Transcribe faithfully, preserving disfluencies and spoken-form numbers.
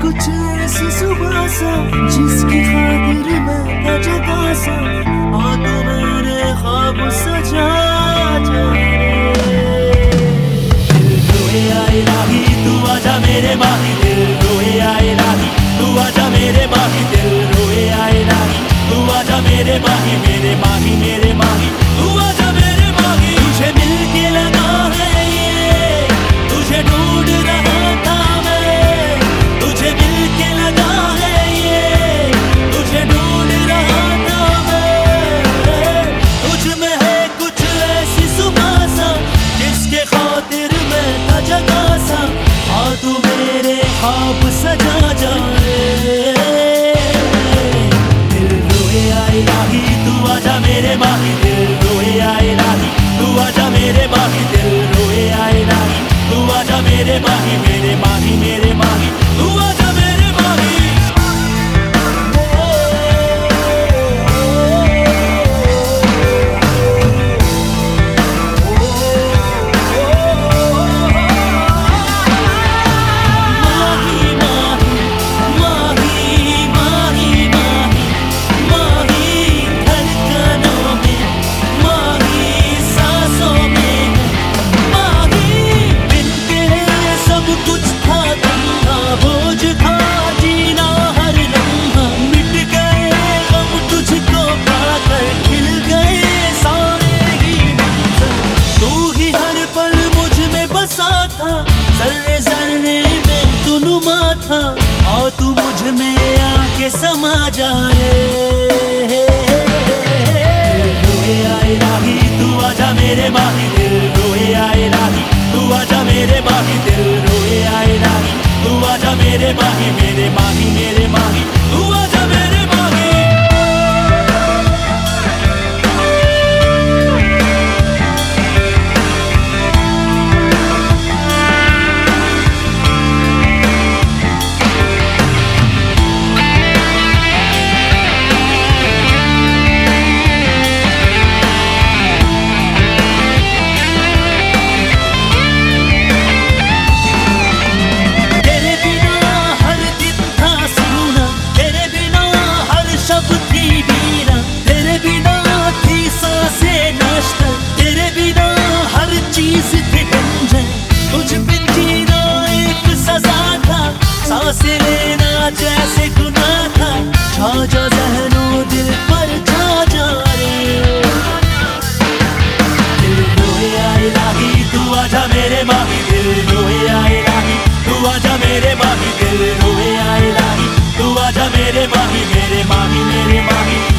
कुछ ऐसी सुबह सा जिसकी खातिर मैं था जगा सा, आ तो मेरे ख्वाब सजा जा दिल रोए आए राही तू आजा मेरे माही, दिल रोए आए राही तू आजा मेरे माही, दिल रोए आए राही तू आजा मेरे माही, मेरे माही मेरे माही तू आजा मेरे माही। तुझे मिल के लगा है ये, तुझे ढूंढ रहा था मैं, तुझे मिल के लगा है ये, तुझे ढूंढ रहा था मैं। तुझ में है कुछ ऐसी सुबह सा जिसके खातिर मैं था जगा सा, आ तू मेरे ख्वाब सजा जा तू आजा मेरे माही, दिल रोए आए राही तू आजा मेरे माही, दिल रोए आए राही तू आजा मेरे माही, मेरे माही मेरे माही तू आजा मेरे माही। जर्रे जर्रे में तू नुमा था, और तू मुझ में आके समा जाए। रोए आए राही तू आजा मेरे माही, दिल रोए आए राही तू आजा मेरे माही, दिल रोए आए राही तू आजा मेरे माही, मेरे माही मेरे माही तू आजा मेरे माही। सांसें लेना जैसे गुनाह था, छा जा जहनों दिल पर छा जा रे। दिल रोए आए राही तू आजा मेरे माही, दिल रोए आए राही तू आजा मेरे माही, दिल रोए आए राही तू आजा मेरे माही, मेरे माही मेरे माही।